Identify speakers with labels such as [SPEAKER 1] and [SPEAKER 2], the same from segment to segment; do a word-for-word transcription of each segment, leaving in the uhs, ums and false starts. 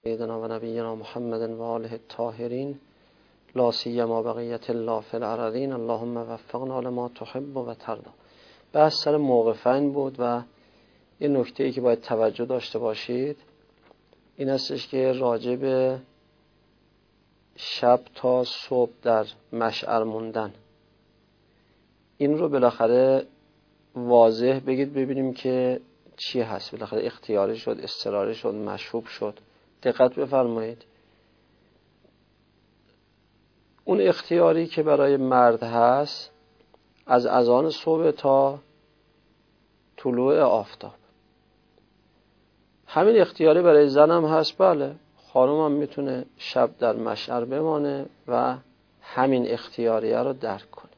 [SPEAKER 1] سیدنا و نبینا محمد و آله الطاهرین لا سیما بقیت الله فی الارضین اللهم وفقنا لما تحب و ترضی. بحث سر موقفین بود و یه نکته‌ای که باید توجه داشته باشید این هستش که راجع به شب تا صبح در مشعر موندن، این رو بالاخره واضح بگید ببینیم که چی هست. بالاخره اختیاری شد، اضطراری شد، مشروب شد. دقت بفرمایید. اون اختیاری که برای مرد هست از اذان صبح تا طلوع آفتاب. همین اختیاری برای زن هم هست. بله، خانم هم میتونه شب در مشعر بمانه و همین اختیاریه رو درک کنه.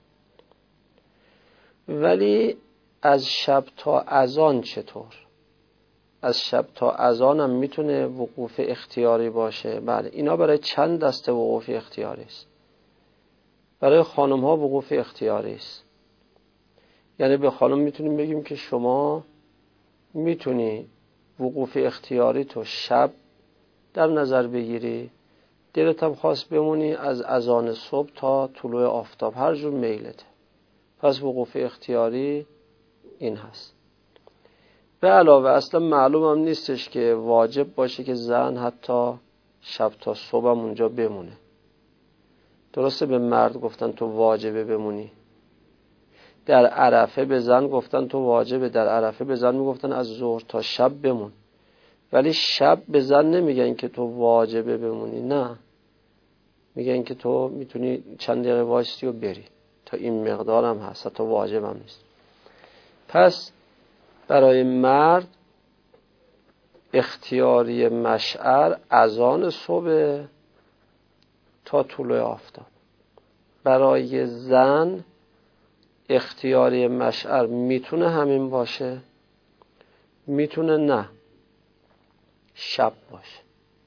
[SPEAKER 1] ولی از شب تا اذان چطور؟ از شب تا اذان هم میتونه وقوف اختیاری باشه. بله، اینا برای چند دسته وقوف اختیاری است. برای خانم ها وقوف اختیاری است. یعنی به خانم میتونیم بگیم که شما میتونی وقوف اختیاری تو شب در نظر بگیری، دلت هم خواست بمونی از اذان صبح تا طلوع آفتاب، هر جور میلته. پس وقوف اختیاری این هست. به علاوه اصلا معلوم هم نیستش که واجب باشه که زن حتی شب تا صبح هم اونجا بمونه. درسته به مرد گفتن تو واجبه بمونی، در عرفه به زن گفتن تو واجبه، در عرفه به زن میگفتن از ظهر تا شب بمون، ولی شب به زن نمیگن که تو واجبه بمونی، نه، میگن که تو میتونی چند دقیقه وایستی و بری، تا این مقدار هم هست، تا واجب هم نیست. پس برای مرد اختیاری مشعر اذان صبح تا طلوع آفتاب. برای زن اختیاری مشعر میتونه همین باشه، میتونه نه، شب باشه.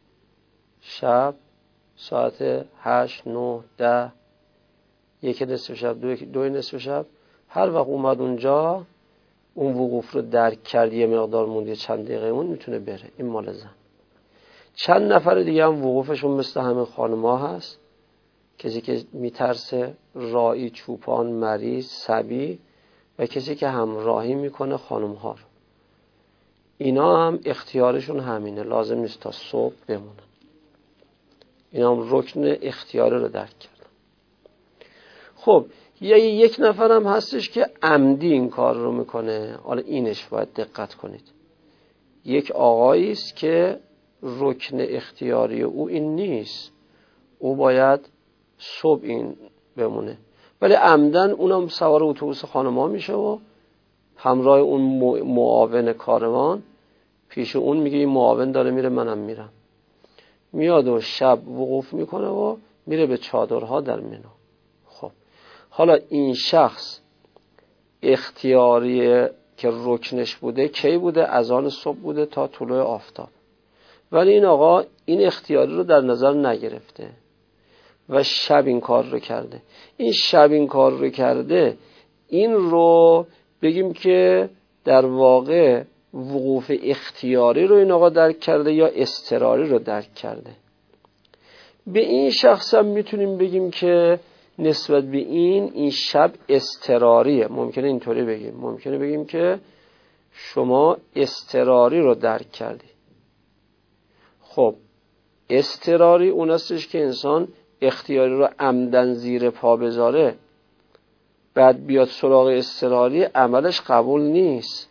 [SPEAKER 1] شب ساعت هشت، نه، ده، یک نصف شب، دو, دو نصف شب، هر وقت اومد اونجا اون وقوف رو درک کرد، یه مقدار موندی چند دقیقه اون میتونه بره. این مال زن. چند نفر دیگه هم وقوفشون مثل همین خانم‌ها هست. کسی که میترسه، راعی، چوپان، مریض، صبی و کسی که همراهی میکنه خانم‌ها رو. اینا هم اختیارشون همینه، لازم نیست تا صبح بمونن. اینا هم رکن اختیاری رو درک کردن. خب یه یک نفر هم هستش که عمدی این کار رو میکنه. حالا اینش باید دقت کنید. یک آقایی است که رکن اختیاری او این نیست، او باید صبح این بمونه، ولی عمدن اونم سوار اتوبوس خانم‌ها میشه و همراه اون معاون کاروان پیش اون میگه این معاون داره میره منم میرم، میاد و شب وقوف میکنه و میره به چادرها در مینا. خب حالا این شخص اختیاری که رکنش بوده کی بوده؟ اذان صبح بوده تا طلوع آفتاب. ولی این آقا این اختیاری رو در نظر نگرفته و شب این کار رو کرده. این شب این کار رو کرده، این رو بگیم که در واقع وقوف اختیاری رو این آقا درک کرده یا اضطراری رو درک کرده. به این شخص هم میتونیم بگیم که نسبت به این این شب اضطراریه. ممکنه اینطوری بگیم، ممکنه بگیم که شما اضطراری رو درک کردی. خب اضطراری اون هستش که انسان اختیاری رو عمدن زیر پا بذاره، بعد بیاد سراغ اضطراری، عملش قبول نیست.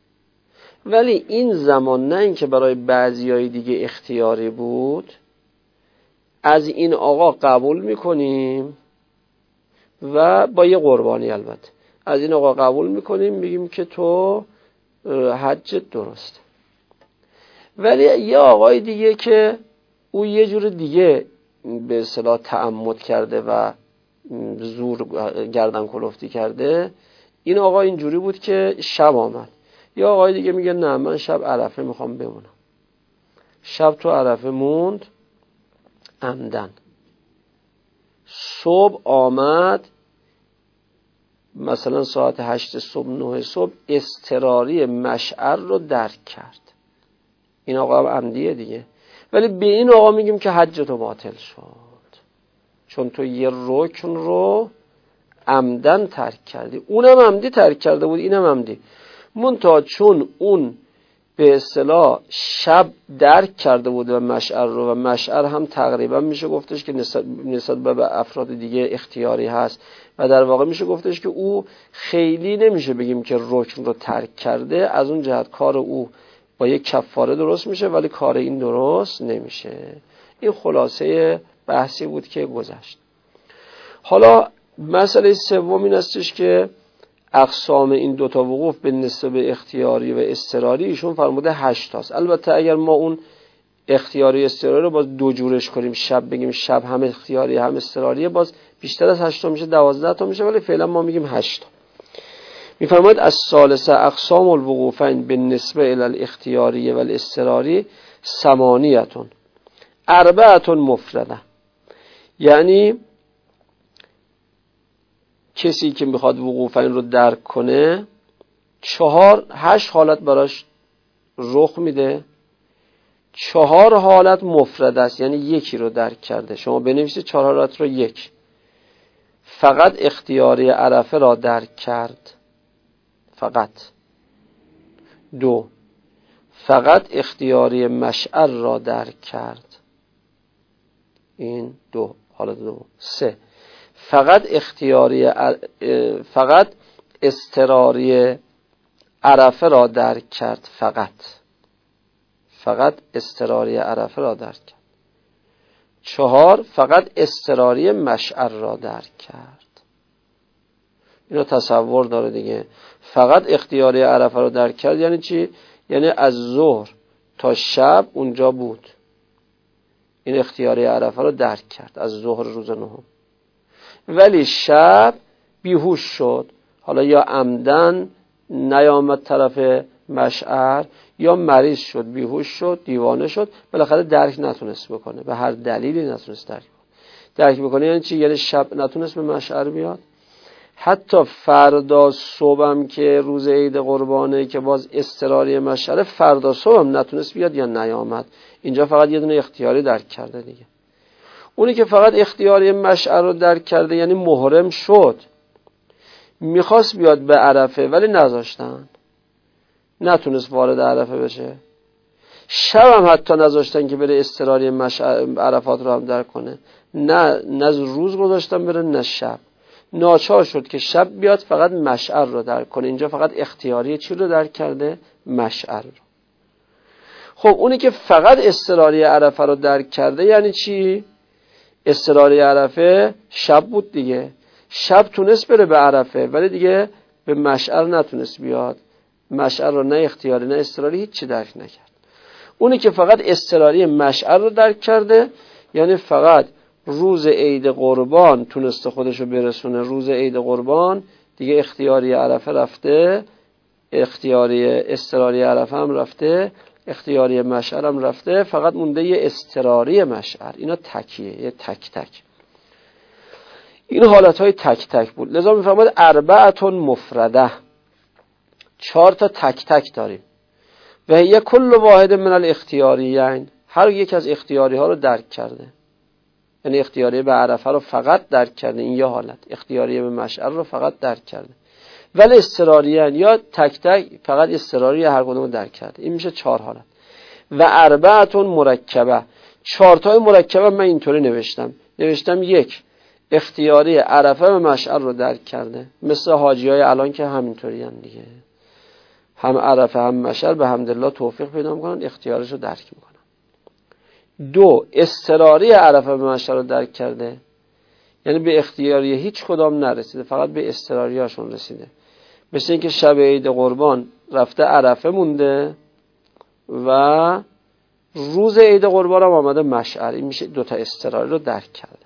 [SPEAKER 1] ولی این زمان نه این که برای بعضیای دیگه اختیاری بود، از این آقا قبول میکنیم و با یه قربانی، البته از این آقا قبول میکنیم، میگیم که تو حجت درسته. ولی یه آقای دیگه که او یه جور دیگه به اصطلاح تعمد کرده و زور گردن کلفتی کرده، این آقا اینجوری بود که شب آمد. یا آقای دیگه میگه نه من شب عرفه میخوام بمونم، شب تو عرفه موند عمدن. صبح آمد مثلا ساعت هشت صبح، نه صبح، اضطراری مشعر رو درک کرد. این آقا هم عمدیه دیگه. ولی به این آقا میگیم که حج تو باطل شد، چون تو یه رکن رو عمدن ترک کردی. اونم عمدی ترک کرده بود، اینم عمدی، منتها چون اون به اصطلاح شب درک کرده بود و مشعر رو، و مشعر هم تقریبا میشه گفتش که نسبت به افراد دیگه اختیاری هست و در واقع میشه گفتش که او خیلی نمیشه بگیم که رکن رو ترک کرده، از اون جهت کار او با یک کفاره درست میشه ولی کار این درست نمیشه. این خلاصه بحثی بود که گذشت. حالا مسئله سوم این استش که اقسام این دوتا وقوف به نسبت اختیاری و اضطراری ایشون فرموده هشت تاست. البته اگر ما اون اختیاری اضطراری رو باز دو جورش کنیم، شب بگیم شب هم اختیاری هم اضطراریه، باز بیشتر از هشت تا میشه، دوازده تا میشه، ولی فعلا ما میگیم هشت تا. میفرماید از ثالثه اقسام الوقوفین به نسبت الی الاختیاری و الاضطراری ثمانیتون اربعتون مفرده. یعنی کسی که میخواد وقوفین رو درک کنه چهار هشت حالت براش رخ میده، چهار حالت مفرد است، یعنی یکی رو درک کرده. شما بنویسید چهار حالت رو. یک، فقط اختیاری عرفه را درک کرد، فقط. دو، فقط اختیاری مشعر را درک کرد، این دو حالت دو. سه، فقط اختیاری فقط اضطراری عرفه را درک کرد، فقط فقط اضطراری عرفه را درک کرد. چهار، فقط اضطراری مشعر را درک کرد. اینو تصور داره دیگه. فقط اختیاری عرفه را درک کرد یعنی چی؟ یعنی از ظهر تا شب اونجا بود، این اختیاری عرفه را درک کرد از ظهر روز نهم، ولی شب بیهوش شد، حالا یا عمدن نیامد طرف مشعر یا مریض شد، بیهوش شد، دیوانه شد، بالاخره درک نتونست بکنه، به هر دلیلی نتونست درک بکنه. درک بکنه یعنی چی؟ یعنی شب نتونست به مشعر بیاد. حتی فردا صبحم که روز عید قربانه که باز اضطراری مشعر، فردا صبحم نتونست بیاد یا نیامد، اینجا فقط یه دونه اختیاری درک کرده دیگه. اونی که فقط اختیاری مشعر رو درک کرده یعنی محرم شد، میخواست بیاد به عرفه ولی نذاشتن، نتونست وارد عرفه بشه. شب هم حتی نذاشتن که بره اضطراری مشعر عرفات رو هم درک کنه، نه نه روز گذاشتن بره نه شب. ناچار شد که شب بیاد فقط مشعر رو درک کنه. اینجا فقط اختیاری چی رو درک کرده؟ مشعر رو. خب اونی که فقط اضطراری عرفه رو درک کرده یعنی چی؟ اضطراری عرفه شب بود دیگه، شب تونست بره به عرفه ولی دیگه به مشعر نتونست بیاد، مشعر رو نه اختیاری نه اضطراری هیچ چی درک نکرد. اونی که فقط اضطراری مشعر رو درک کرده یعنی فقط روز عید قربان تونسته خودشو برسونه، روز عید قربان دیگه اختیاری عرفه رفته، اختیاری اضطراری عرفه هم رفته، اختیاری مشعر هم رفته، فقط مونده یه اضطراری مشعر. اینا تکیه، یه تک تک. این حالتهای تک تک بود. لذا میفرماید اربعتون مفرده، چهار تا تک تک داریم. و هی کل واحد من الاختیاریین، هر یک از اختیاری ها رو درک کرده، یعنی اختیاری به عرفه رو فقط درک کرده، این یه حالت. اختیاری به مشعر رو فقط درک کرده، ولی اضطراریان یا تک تک فقط اضطراری هر کدوم رو درک کرده. این میشه چهار حالت. و اربعتون مرکبه، چهار تای مرکبه من اینطوری نوشتم نوشتم یک، اختیاری عرفه و مشعر رو درک کرده، مثل حاجی های الان که همینطوری هم دیگه، هم عرفه هم مشعر به حمدالله توفیق پیدا میکنن، اختیارش رو درک میکنن. دو، اضطراری عرفه و مشعر رو درک کرده، یعنی به اختیاری هیچ کدام نرسیده، فقط به اضطراری هاشون رسیده. مثل اینکه شب عید قربان رفته عرفه مونده و روز عید قربان هم آمده مشعر، این میشه دوتا اضطراری رو درک کرده.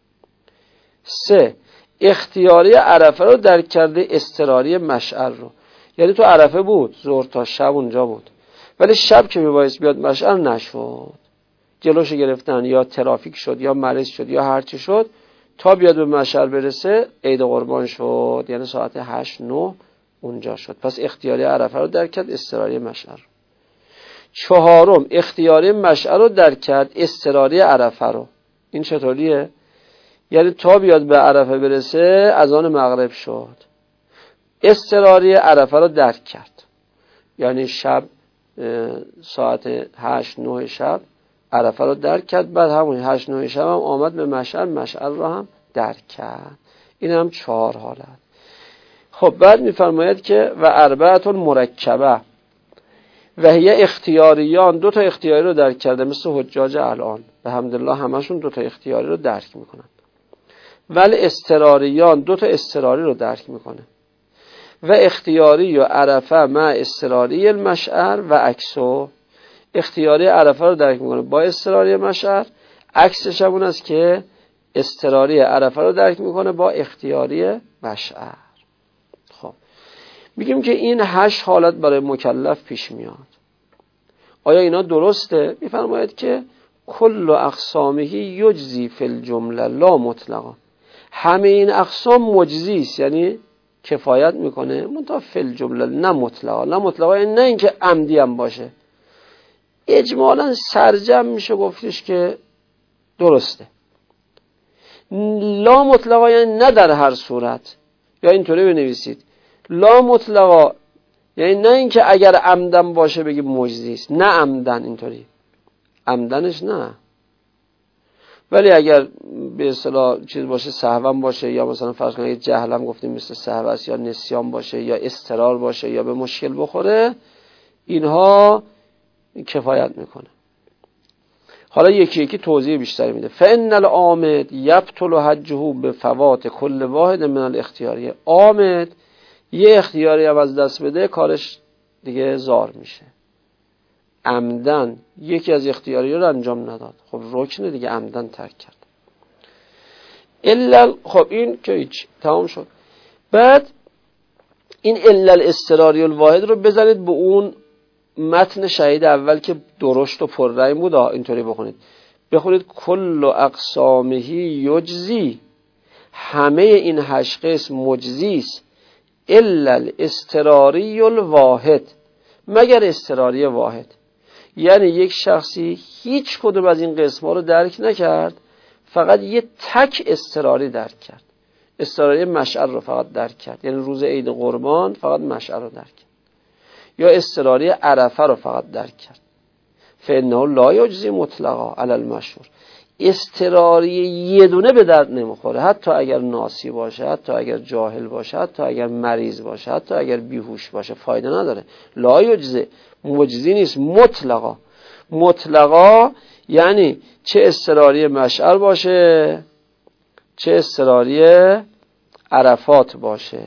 [SPEAKER 1] سه، اختیاری عرفه رو درک کرده، اضطراری مشعر رو، یعنی تو عرفه بود ظهر تا شب اونجا بود، ولی شب که میبایست بیاد مشعر نشد، جلوش گرفتن یا ترافیک شد یا مریض شد یا هرچی شد، تا بیاد به مشعر برسه عید قربان شد، یعنی ساعت هشت نه اونجا شد. پس اختیاری عرفه رو درک کرد، اضطراری مشعر. چهارم اختیاری مشعر رو درک کرد، اضطراری عرفه رو. این چطوریه؟ یعنی تا بیاد به عرفه برسه اذان مغرب شد، اضطراری عرفه رو درک کرد، یعنی شب ساعت هشت نه شب عرفه رو درک کرد، بعد همون هشت نه شب هم آمد به مشعر، مشعر رو هم درک کرد. این هم چهار حالت. خب بعد میفرماید که و اربعه مرکبه و هی اختیاریان، دو تا اختیاری رو درک کرده مثل حجاج الان، به حمدالله همشون دو تا اختیاری رو درک میکنن. ولی اضطراریان دو تا اضطراری رو درک میکنه و اختیاری و عرفه مع اضطراری المشعر و عکسو، اختیاری عرفه رو درک میکنه با اضطراری مشعر، عکسش همون است که اضطراری عرفه رو درک میکنه با اختیاری مشعر. خب میگیم که این هشت حالت برای مکلف پیش میاد. آیا اینا درسته؟ میفرماید که کل اقسامه یجزی فی الجمله لا مطلقا، همه این اقسام مجزی است، یعنی کفایت میکنه، منتها فی الجمله نه مطلقا. نه مطلقا یعنی نه اینکه عمدی هم باشه، اجمالا سرجم میشه گفتش که درسته. لا مطلقا یعنی نه در هر صورت، یا اینطوری بنویسید لا مطلقا یعنی نه اینکه اگر عمدن باشه بگیم مجزی است، نه عمدن، اینطوری عمدنش نه، ولی اگر به اصطلاح چیز باشه سهوا باشه، یا مثلا فرض کنید جهلم گفتیم مثل سهو است، یا نسیان باشه، یا اضطرار باشه، یا به مشکل بخوره، اینها کفایت میکنه. حالا یکی یکی توضیح بیشتری میده. فإن العامد یبطل حجه بفوات کل واحد من الاختیاری، عامد یه اختیاری هم از دست بده کارش دیگه زار میشه. عمدن یکی از اختیاری رو انجام نداد، خب رکنه دیگه، عمدن ترک کرد. الا خب این که هیچ تمام شد. بعد این الا الاضطراری الواحد رو بذارید به اون متن شهید اول که درشت و پررنگ بود، اینطوری بخونید، بخونید کل اقسامه یجزی، همه این هشت قسم مجزی است، الا الاضطراری الواحد، مگر اضطراری واحد. یعنی یک شخصی هیچ کدوم از این قسم‌ها رو درک نکرد، فقط یه تک اضطراری درک کرد، اضطراری مشعر رو فقط درک کرد، یعنی روز عید قربان فقط مشعر رو درک کرد، یا اضطراری عرفه رو فقط درک کرد. فإنه لا یجزی مطلقا علی المشهور، اضطراری یه دونه به درد نمیخوره، حتی اگر ناسی باشه، حتی اگر جاهل باشه، حتی اگر مریض باشه، حتی اگر بیهوش باشه، فایده نداره. لا یجزی مجزی نیست، مطلقا. مطلقا یعنی چه اضطراری مشعر باشه، چه اضطراری عرفات باشه.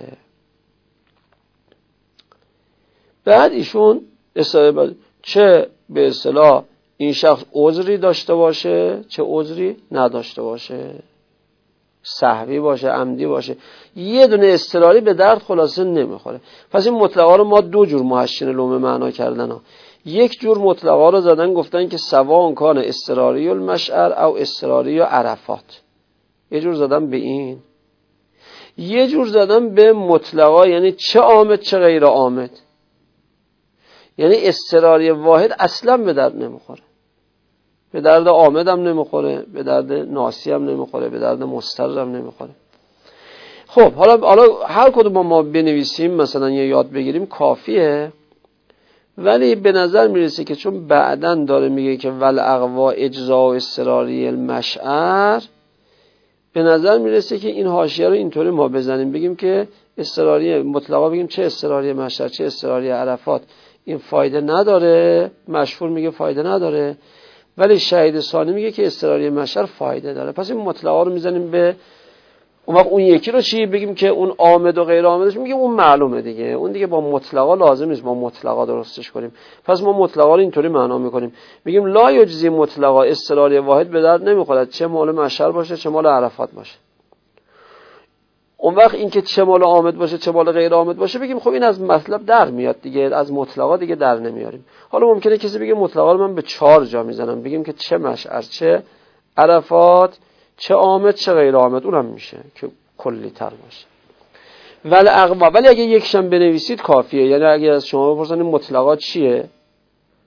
[SPEAKER 1] بعد ایشون چه به اصطلاح این شخص عذری داشته باشه، چه عذری نداشته باشه، سهوی باشه، عمدی باشه، یه دونه اضطراری به درد خلاصه نمیخوره. پس این مطلقا رو ما دو جور محشن لومه معنا کردن ها. یک جور مطلقا رو زدن گفتن که سواء کان اضطراری المشعر او اضطراری عرفات، یه جور زدن به این، یه جور زدن به مطلقا یعنی چه عامد چه غیر عامد، یعنی اضطراری واحد اصلا به درد نمیخوره، به درد عامد هم نمیخوره، به درد ناسی هم نمیخوره، به درد مضطر هم نمیخوره. خب حالا حالا هر کدوم ما بنویسیم مثلا یا یاد بگیریم کافیه، ولی به نظر میرسه که چون بعداً داره میگه که ول اقوا اجزاء و اضطراری المشعر، به نظر میرسه که این حاشیه رو اینطوری ما بزنیم، بگیم که اضطراری مطلقا بگیم چه اضطراری مشعر چه اضطراری عرفات، این فایده نداره، مشهور میگه فایده نداره، ولی شهید ثانی میگه که اضطراری مشعر فایده داره. پس این مطلقا رو میزنیم به اون وقت. اون یکی رو چی بگیم که اون عامد و غیر عامدش، میگه اون معلومه دیگه، اون دیگه با مطلقا لازم نیست ما مطلقا درستش کنیم. پس ما مطلقا رو اینطوری معنا میکنیم، میگیم لا یجزی مطلقا، اضطراری واحد به درد نمیخوره، چه مال مشعر باشه چه مال عرفات باشه. اون وقت این که چه مال عامد باشه چه مال غیر عامد باشه بگیم خب این از مطلب در میاد دیگه، از مطلقا دیگه در نمیاریم. حالا ممکنه کسی بگه مطلقا رو من به چهار جا میزنم، بگیم که چه مشعر چه عرفات چه عامد چه غیر عامد، اونم میشه که کلی تر باشه. ولی اقوا، ولی اگه یکشم بنویسید کافیه. یعنی اگه از شما بپرسن این مطلقات چیه،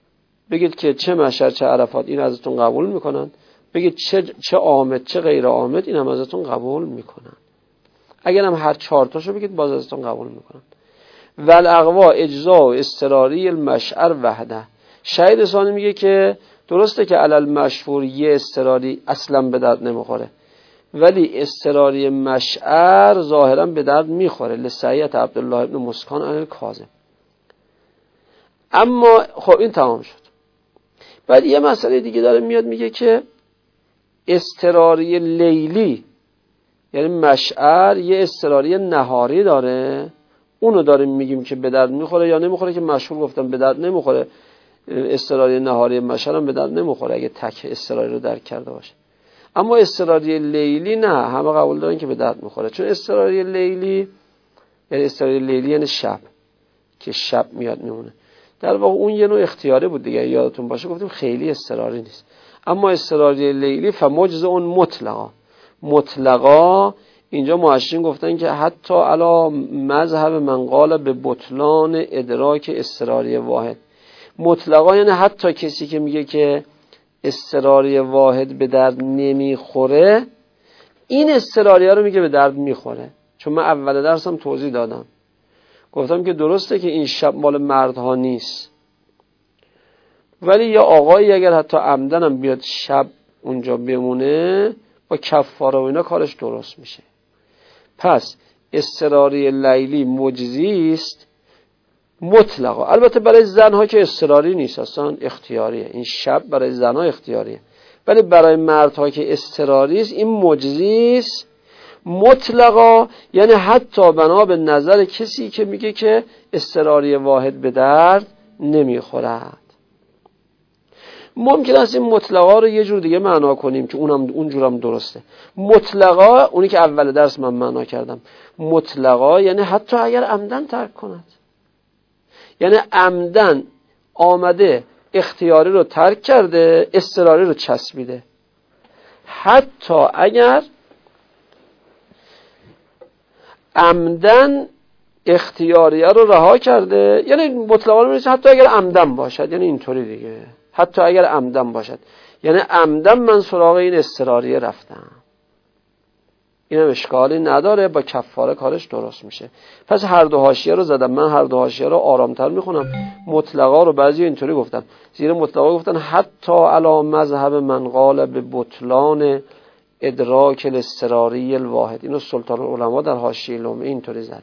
[SPEAKER 1] بگید که چه مشهد چه عرفات این ازتون قبول میکنن، بگید چه چه عامد چه غیر عامد این هم ازتون قبول میکنن. اگر هم هر چهار تاشو بگید باز ازتون قبول میکنن. والاقوا اجزاء اضطراری المشعر وحده. شهید ثانی میگه که درسته که علل مشهور یه اضطراری اصلا به درد نمیخوره، ولی اضطراری مشعر ظاهرا به درد میخوره. لسعیت عبدالله ابن مسکان عن الکاظم. اما خب این تمام شد. بعد یه مسئله دیگه داره میاد، میگه که اضطراری لیلی، یعنی مشعر یه اضطراری نهاری داره، اونو داریم میگیم که به درد میخوره یا نمیخوره، که مشهور گفتم به درد نمیخوره. اضطراری نهاری مشعر هم به درد نمیخوره اگه تک اضطراری رو درک کرده باشه. اما اضطراری لیلی نه، همه قبول دارن که به درد میخوره. چون اضطراری لیلی یعنی اضطراری لیلی یعنی شب، که شب میاد میمونه. در واقع اون یه نوع اختیاری بود دیگه، یادتون باشه گفتیم خیلی اضطراری نیست. اما اضطراری لیلی فمجز اون مطلقا، مطلقا اینجا محشرین گفتن که حتی علا مذهب من قال به بطلان ادراک اضطراری واحد. مطلقا یعنی حتی کسی که میگه که اضطراری واحد به درد نمیخوره، این اضطراری ها رو میگه به درد میخوره. چون من اول درسم توضیح دادم، گفتم که درسته که این شب مال مردها نیست، ولی یا آقایی اگر حتی عمدن هم بیاد شب اونجا بمونه با کفاره و اینا کارش درست میشه. پس اضطراری لیلی مجزی است مطلقا. البته برای زنها که اضطراری نیست، اصلا اختیاریه، این شب برای زنها اختیاریه، ولی برای مردها که اضطراری است این مجزی است مطلقا، یعنی حتی بنا به نظر کسی که میگه که اضطراری واحد به درد نمیخورد. ممکن است این مطلقا رو یه جور دیگه معنا کنیم که اونم اونجورم درسته. مطلقا اونی که اول درس من معنا کردم، مطلقا یعنی حتی اگر عمدن ترک کند، یعنی عمدن آمده اختیاری رو ترک کرده، اضطراری رو چسبیده، حتی اگر عمدن اختیاریه رو رها کرده، یعنی مطلقا رو میشه حتی اگر عمدن باشد، یعنی اینطوری دیگه، حتی اگر عمدن باشد، یعنی عمدن من سراغ این اضطراریه رفتم، این هم اشکالی نداره، با کفاره کارش درست میشه. پس هر دو حاشیه رو زدم، من هر دو حاشیه رو آرامتر میخونم. مطلقا رو بعضی اینطوری گفتن، زیر مطلقا گفتن حتی علی مذهب من قال به بطلان ادراک الاضطراری الواحد. اینو سلطان العلماء در حاشیه لمعی اینطوری زده.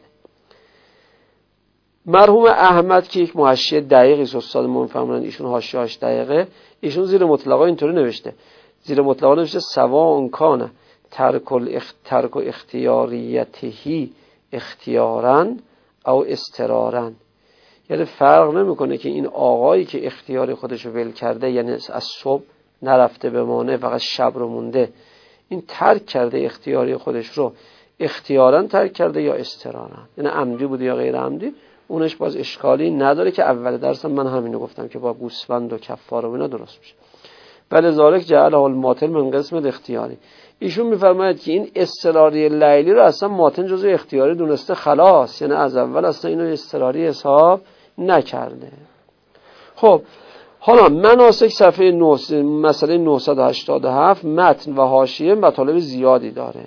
[SPEAKER 1] مرحوم احمد که یک محشی دقیقی است، استاد من فهمونن ایشون حاشیه‌اش دقیقه، ایشون زیر مطلقا اینطوری نوشته، زیر مطلقا نوشته سواء کان ترک الاخت... ترک اختیاریته اختیاراً او استراراً. یعنی فرق نمیکنه که این آقایی که اختیار خودشو ول کرده، یعنی از صبح نرفته بمانه فقط شب رو مونده، این ترک کرده اختیاری خودش رو، اختیاراً ترک کرده یا استراراً، یعنی عمدی بوده یا غیر عمدی، اونش باز اشکالی نداره که اول درسم من همینو گفتم که با گوسفند و کفاره و اینا درست میشه. ولی ذالک جعله الماطل من قسم الاختیاری. ایشون میفرماید که این اضطراری لیلی رو اصلا ماتن جزو اختیاری دونسته، خلاص، یعنی از اول اصلا اینو اضطراری حساب نکرده. خب حالا مناسک صفحه نه، مسئله نهصد و هشتاد و هفت، متن و حاشیه مطالب زیادی داره،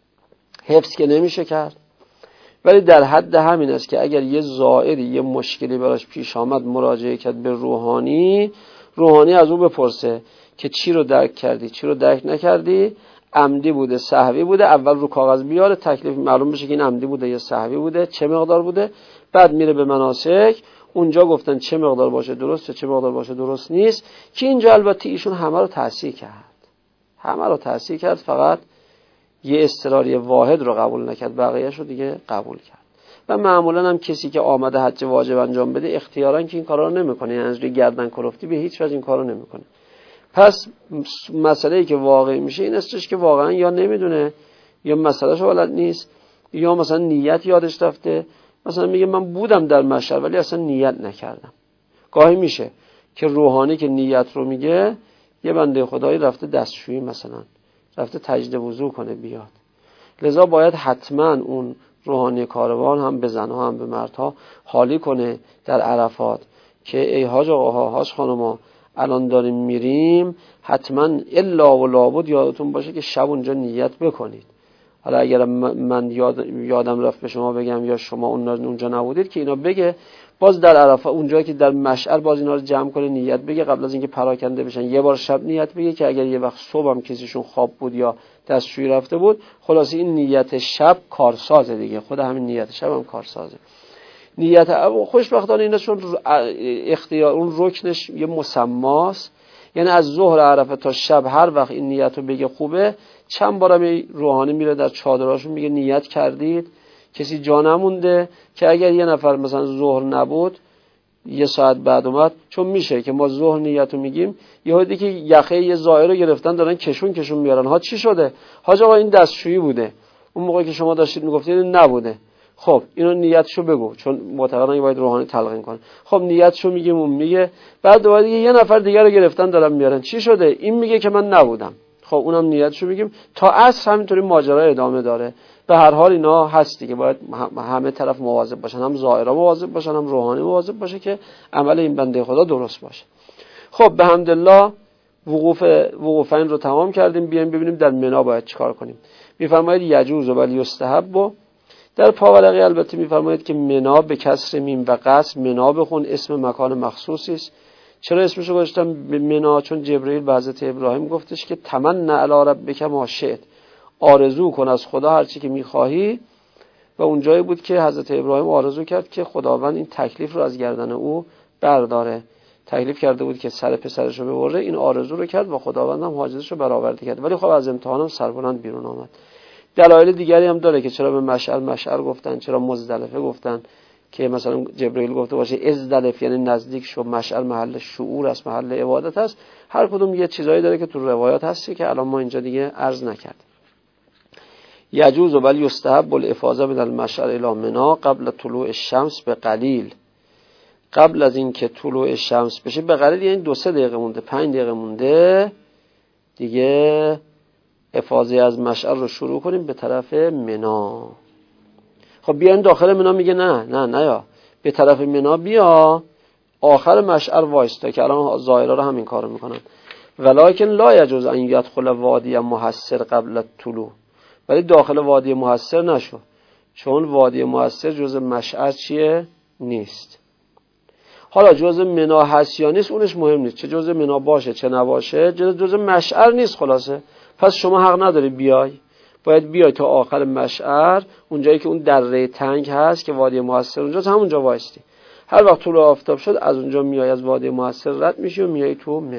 [SPEAKER 1] حفظ که نمیشه کرد، ولی در حد همین است که اگر یه زائری یه مشکلی براش پیش آمد مراجعه کرد به روحانی، روحانی از او بپرسه که چی رو درک کردی، چی رو درک نکردی، عمدی بوده سهوی بوده، اول رو کاغذ بیاره تکلیف معلوم بشه که این عمدی بوده یا سهوی بوده، چه مقدار بوده، بعد میره به مناسک، اونجا گفتن چه مقدار باشه درست چه مقدار باشه درست نیست، که اینجا البته ایشون همه رو تصحیح کرد، همه رو تصحیح کرد، فقط یه اضطراری واحد رو قبول نکرد، بقیه‌اش رو دیگه قبول کرد. و معمولا هم کسی که آمده حج واجب انجام بده اختیاراً که این کارا رو نمیکنه، یعنی از روی گردن کلفتی به هیچ وجه این کارو نمیکنه. پس مسئله‌ای که واقعی میشه این استش که واقعا یا نمیدونه یا مسئله‌شو بلد نیست، یا مثلا نیت یادش رفته، مثلا میگه من بودم در مشهد ولی اصلا نیت نکردم. گاهی میشه که روحانی که نیت رو میگه یه بنده خدایی رفته دستشویی، مثلا رفته تجدید وضو کنه بیاد، لذا باید حتما اون روحانی کاروان هم به زنها هم به مردها حالی کنه در عرفات که ای حاج آقاها، حاج خانما، الان داریم میریم حتما الا و لابد یادتون باشه که شب اونجا نیت بکنید. حالا اگر من یاد یادم رفت به شما بگم یا شما اونجا نبودید که اینا بگه، باز در عرفه اونجایی که در مشعر باز اینا رو جمع کنه نیت بگه قبل از اینکه پراکنده بشن. یه بار شب نیت بگه که اگر یه وقت صبح هم کسیشون خواب بود یا دستشویی رفته بود، خلاص این نیت شب کارسازه دیگه، خود همین نیت شب هم کارسازه. نیت خوشبختانه اینا چون اختیار اون رکنش یه مسماست، یعنی از ظهر عرفه تا شب هر وقت این نیت رو بگه خوبه. چند بارم روحانی میره در چادراشون میگه نیت کردید، کسی جا نمونده که اگر یه نفر مثلا ظهر نبود یه ساعت بعد اومد، چون میشه که ما ظهر نیت رو میگیم یهو دیگه که یخه یه زائر رو گرفتن دارن کشون کشون میارن، ها چی شده؟ حاج آقا این دستشویی بوده، اون موقعی که شما داشتید میگفتید نبوده. خب اینو نیتشو بگو، چون معتقدن باید روحانی تلقین کنه. خب نیتشو میگیم، اون میگه، بعد دوباره دیگه یه نفر دیگه رو گرفتن دارن میارن، چی شده؟ این میگه که من نبودم. خب اونم نیتشو میگیم تا عصر همینطوری ماجرا ادامه داره. به هر حال اینا هست دیگه، باید همه طرف مواظب باشن، هم ظاهرا مواظب باشن هم روحانی مواظب باشه که عمل این بنده خدا درست باشه. خب به حمدالله وقوف وقوفین رو تمام کردیم، بیایم ببینیم در منی باید چیکار کنیم. میفرمایید یجوز و یستحب. در پاورقی البته میفرمایید که منی به کسر میم و قصر منی بخون، اسم مکان مخصوصی است. چرا اسمشو گذاشتم منی؟ چون جبرئیل به حضرت ابراهیم گفتش که تمنى علی ربک ما شئت، آرزو کن از خدا هر چی که میخواهی. و اونجایی بود که حضرت ابراهیم آرزو کرد که خداوند این تکلیف رو از گردن او برداره. تکلیف کرده بود که سر پسرش رو ببره، این آرزو رو کرد و خداوند هم حاجتش رو برآورده کرد. ولی خب از امتحانم سربلند بیرون آمد. دلایل دیگری هم داره که چرا به مشعر مشعر گفتن، چرا مزدلفه گفتن، که مثلا جبرئیل گفته باشه ازدلف یعنی نزدیک شو، مشعر محل شعور است، محل عبادت است. هر کدوم یه چیزایی داره که تو روایات هستی که الان ما اینجا دیگه عرض نکرد. یجوز و یستحب الافاضه من المشعر الی منی قبل طلوع الشمس به قلیل. قبل از اینکه طلوع شمس بشه به قلیل یعنی دو سه دقیقه مونده، پنج دقیقه مونده دیگه افاضه از مشعر رو شروع کنیم به طرف منی. خب بیاین داخل منی، میگه نه نه نه یا به طرف منی بیا، آخر مشعر وایستا، که الان ظاهرا رو همین کارو میکنن. ولکن لا یجوز ان یدخل وادی محصر قبل الطلوع، ولی داخل وادی محصر نشو، چون وادی محصر جزء مشعر چیه؟ نیست. حالا جزء منی هست یا نیست اونش مهم نیست، چه جزء منی باشه چه نباشه جزء مشعر نیست. خلاصه پس شما حق نداری بیای، باید بیای تا آخر مشعر، اونجایی که اون دره تنگ هست که وادی محصر اونجاست، همونجا وایستی. هر وقت طلوع آفتاب شد از اونجا میای، از وادی محصر رد میشی و میای تو منی.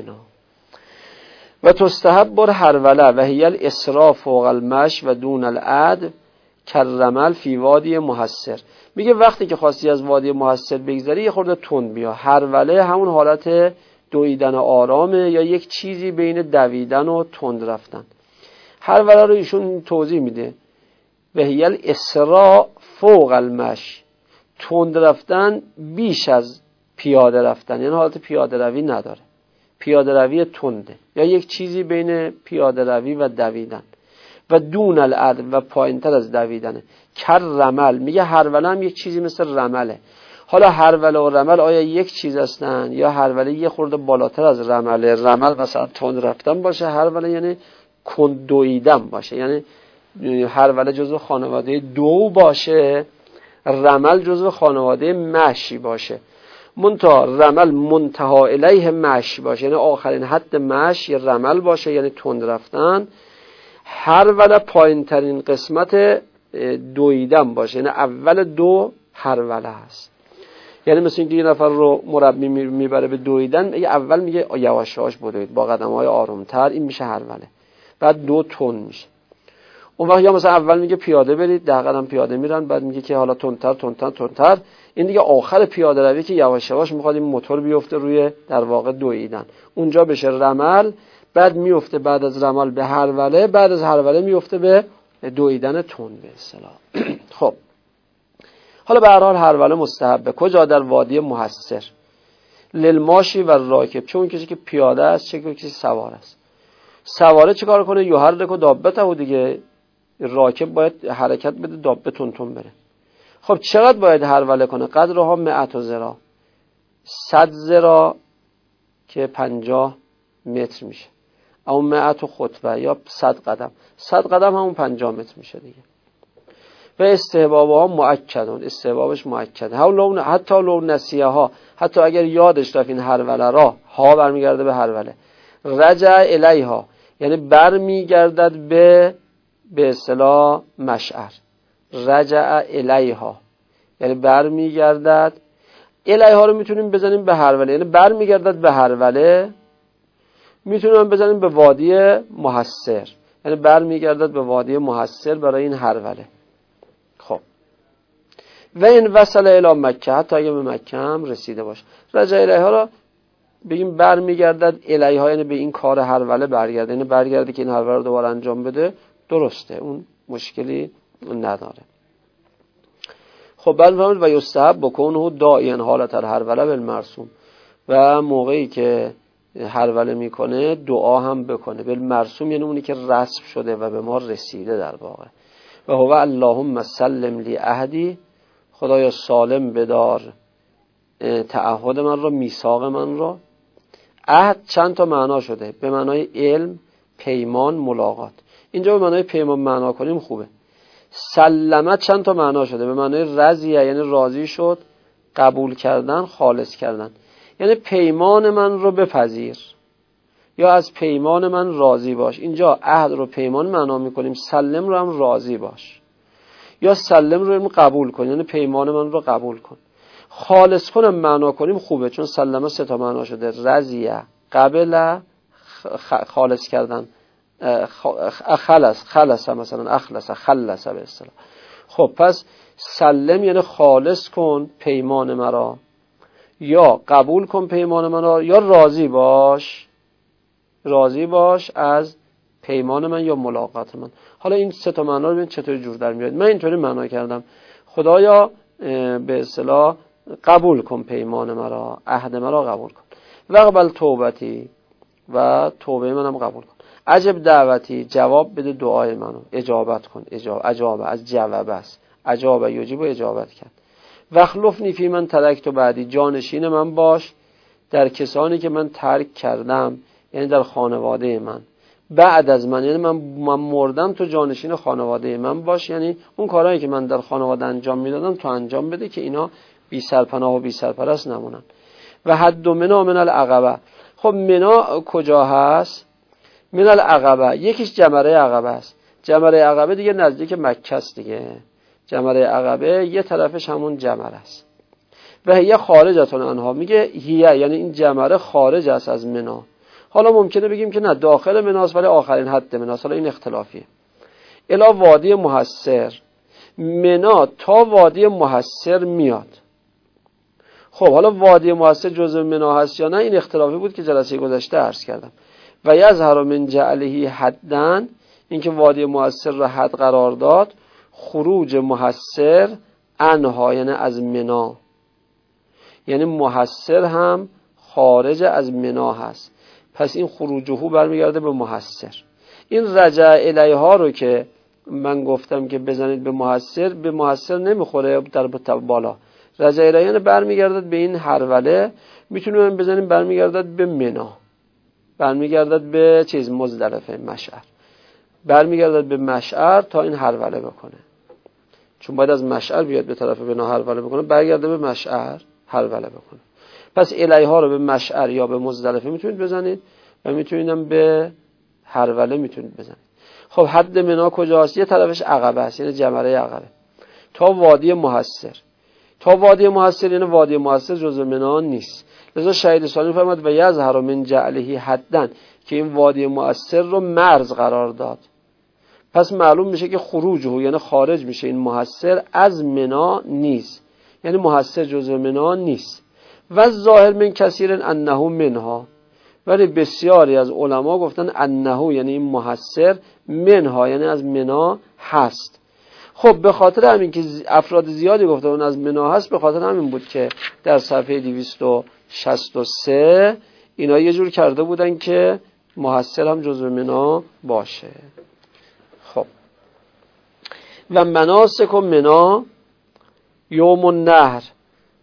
[SPEAKER 1] و تستحب بر هروله و هی الاسراء فوق المش و دون العد کرمل فی وادی محصر. میگه وقتی که خواستی از وادی محصر بگذری یه خورده تند بیا. هروله همون حالت دویدن آرامه یا یک چیزی بین دویدن و تند رفتن. هروله رو ایشون توضیح میده و هی الاسراء فوق المش، تند رفتن بیش از پیاده رفتن، یعنی حالت پیاده روی نداره، پیاده روی تنده یا یک چیزی بین پیاده روی و دویدن. و دون العد و پایینتر از دویدنه. کر رمل، میگه هروله هم یک چیزی مثل رمله. حالا هروله و رمل آیا یک چیز هستن یا هروله یه خورده بالاتر از رمله؟ رمل مثلا تند رفتن باشه، هروله یعنی کند دویدن باشه، یعنی هروله جزو خانواده دو باشه، رمل جزو خانواده مشی باشه. منتها رمل منتها الیه مشی باشه، یعنی آخرین حد مشی یه رمل باشه، یعنی تند رفتن. هروله پایین ترین قسمت دویدن باشه، یعنی اول دو هروله هست. یعنی مثل اینکه یه نفر رو مربی میبره به دویدن، میگه اول میگه یواش یواش بدوید با قدم‌های آرومتر، این میشه هروله. بعد دو تند میشه. اون وقت یا مثلا اول میگه پیاده برید، ده قدم پیاده میرن، بعد میگه که حالا تندتر تندتر تندتر، این دیگه آخر پیاده روی که یواش یواش میخواد این موتور بیفته روی در واقع دویدن، اونجا بشه رمل. بعد میفته بعد از رمل به هروله، بعد از هروله میفته به دویدن تند به اصطلاح. خب حالا به هر حال هروله مستحبه. کجا؟ در وادی محصر. للماشی و راکب، چون کسی که پیاده است چه کسی سوار است. سواره چیکار کنه؟ یحرک و دابته و دیگه، راکب باید حرکت بده، دابه تون تون بره. خب چقدر باید هروله کنه؟ قدرها مئت ذراع، صد ذراع که پنجاه متر میشه، اما مئت خطبه یا صد قدم، صد قدم همون پنجاه متر میشه دیگه. و استحبابها مؤکدون، استحبابش مؤکده. حتی لو نسیه ها، حتی اگر یادش رفت این هروله را، ها برمیگرده به هروله، رجع الیها یعنی برمیگردد به به اصطلاح مشعر، رجع الیها یعنی برمیگردد. الیها رو میتونیم بزنیم به هروله یعنی برمیگردد به هروله، میتونیم بزنیم به وادی محصر یعنی برمیگردد به وادی محصر برای این هروله. خب و این وصل الی مکه، حتی اگه به مکه هم رسیده باشه، رجع الیها رو بگیم برمیگردد الیها یعنی به این کار هروله برگرده، یعنی برگرده که این هروله رو دوباره انجام بده، درسته، اون مشکلی نداره. خب بعد می‌فهمید و یستحب بکنه دائما حالت الهروله بالمرسوم، و موقعی که هروله میکنه دعا هم بکنه بالمرسوم یعنی اونی که رسم شده و به ما رسیده در واقع. و هو اللهم سلم لی عهدی، خدایا سالم بدار تعهد من رو، میثاق من رو. عهد چند تا معنا شده، به معنای علم، پیمان، ملاقات. اینجا به معنای پیمان معنا کنیم خوبه. سلمت چند تا معنا شده، به معنای رضیه یعنی راضی شد، قبول کردن، خالص کردن، یعنی پیمان من رو بپذیر یا از پیمان من راضی باش. اینجا عهد رو پیمان معنا میکنیم، سلم رو هم راضی باش یا سلم رو قبول کن یعنی پیمان من رو قبول کن. خالص کنم معنا کنیم خوبه، چون سلمه سه تا معنا شده، رضیه، قبل، خالص کردن، خلص، خلص مثلا، اخلص، خلص به اصطلاح. خب پس سلم یعنی خالص کن پیمان مرا، یا قبول کن پیمان مرا، یا راضی باش، راضی باش از پیمان من یا ملاقات من. حالا این سه تا معنا رو ببین چطور جور در میاد. من اینطوری معنا کردم، خدایا به اصطلاح قبول کن پیمان مرا، عهد مرا قبول کن. و قبل توبتی، و توبه منم قبول کن. عجب دعوتی، جواب بده دعای منو، اجابت کن. اجاب اجابه از جواب است، اجابه یجیب و اجابت کرد. وخلفنی فی من ترکت بعدی، جانشین من باش در کسانی که من ترک کردم، یعنی در خانواده من. بعد از من یعنی من من مردم تو جانشین خانواده من باش، یعنی اون کارهایی که من در خانواده انجام میدادم تو انجام بده که اینا بی سرپناه و بی سرپرست نمونن. و حد منا من العقبه، خب منا کجا هست؟ من العقبه یکیش جمره عقبه است. جمره عقبه دیگه نزدیک مکه است دیگه. جمره عقبه یه طرفش همون جمره است. و هی خارجتون آنها، میگه هی یعنی این جمره خارج است از منا. حالا ممکنه بگیم که نه داخل مناست ولی آخرین حد مناست، حالا این اختلافیه. الا وادی محصر، منا تا وادی محصر میاد. خب حالا وادی محصر جزء منا هست یا نه، این اختلافی بود که جلسه گذشته عرض کردم. و یظهر من جعله حدن، اینکه وادی محصر را حد قرار داد، خروج محصر عنها یعنی از منا، یعنی محصر هم خارج از منا هست، پس این خروجهو برمیگرده به محصر. این رجع الیها رو که من گفتم که بزنید به محصر، به محصر نمیخوره در بالا. رجع الیها یعنی برمیگردد به این هروله، میتونیم بزنیم برمیگردد به منا، برمیگردد به چیز مزدلفه، مشعر، برمیگردد به مشعر تا این هروله بکنه، چون باید از مشعر بیاد به طرف بنا هروله بکنه، برگرده به مشعر هروله بکنه. پس الیها رو به مشعر یا به مزدلفه میتونید بزنید و میتونیدم به هروله میتونید بزنید. خب حد منا کجاست؟ یه طرفش عقبه است یعنی جمره عقبه، تا وادی محصر. تا وادی محصر یعنی وادی محصر جزء منا نیست. لذا شهید ثانی فرمود و یظهر من جعله حدن، که این وادی محصر رو مرز قرار داد. پس معلوم میشه که خروجه یعنی خارج میشه این محصر از منا نیست، یعنی محصر جزء منا نیست. و ظاهر من کثیر انه منها، ولی بسیاری از علما گفتن انه یعنی این محصر، منها یعنی از منا هست. خب به خاطر همین که افراد زیادی گفتن اون از منا هست، به خاطر همین بود که در صفحه دویست و شصت و سه اینا یه جور کرده بودن که محصر هم جزء منا باشه. خب و مناسک و منا یوم النحر،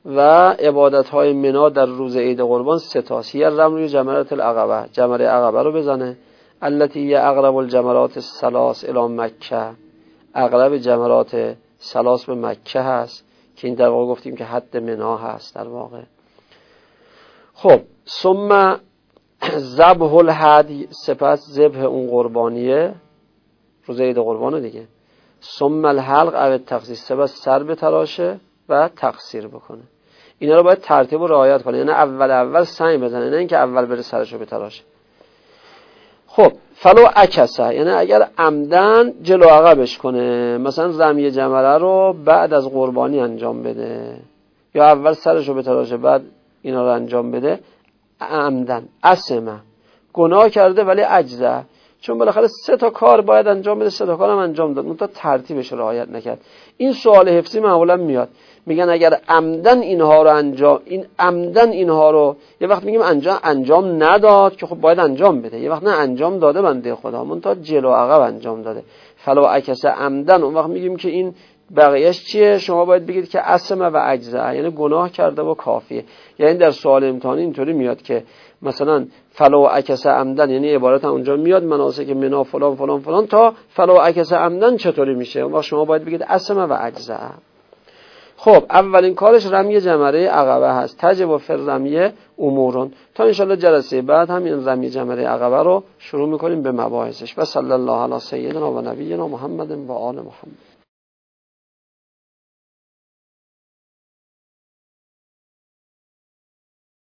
[SPEAKER 1] و عبادت های منا در روز عید قربان سه تاست. یه رمی جمرات العقبه، جمره عقبه رو بزنه، التي یه اقرب الجمرات الثلاث الی مکه، اقرب جمرات ثلاث به مکه هست که این در واقع گفتیم که حد منا هست در واقع. خب ثم ذبح الهدی، سپس ذبح اون قربانیه روز عید قربانه دیگه. ثم الحلق او التقصیر، سپس سر بتراشه و تقصیر بکنه. اینا رو باید ترتیب و رعایت کنه، یعنی اول اول سعی بزنه، نه اینکه اول بره سرشو بتراشه. خب فلو عکسه، یعنی اگر عمدن جلو عقبش کنه، مثلا رمی جمره رو بعد از قربانی انجام بده یا اول سرشو بتراشه بعد اینا رو انجام بده، عمدن اسمه، گناه کرده ولی اجزه، چون بالاخره سه تا کار باید انجام بده، سه تا کارم انجام داد، اون تا ترتیبش رو رعایت نکرد. این سوال حفظی معمولا میاد، میگن اگر عمدن اینها رو انجام این عمدن اینها رو، یه وقت میگیم انجام انجام نداد که خب باید انجام بده، یه وقت نه انجام داده بنده خدا من تا جلو عقب انجام داده، فلو عکس عمدن، اون وقت میگیم که این بقیهش چیه؟ شما باید بگید که اسمه و اجزه، یعنی گناه کرده و کافیه. یعنی در سوال امتحانی اینطوری میاد که مثلا فلو عکس عمدن، یعنی عبارت اونجا میاد مناسک منا فلان فلان فلان تا فلو عکس عمدن چطوری میشه؟ اون وقت شما باید بگید اسمه و اجزه. خب اولین کارش رمی جمره عقبه هست، تجب فی الرمی امورون. تا انشالله جلسه بعد هم این رمی جمره عقبه رو شروع میکنیم به مباحثش. و صلی الله علی سیدنا و نبینا محمد و آل محمد.